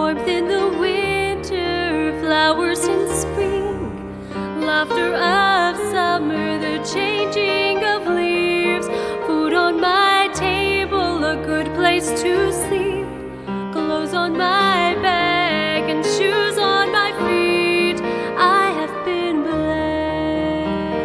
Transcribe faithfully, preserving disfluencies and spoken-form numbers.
warmth in the winter, flowers in spring, laughter of summer, the changing of leaves, food on my table, a good place to sleep, clothes on my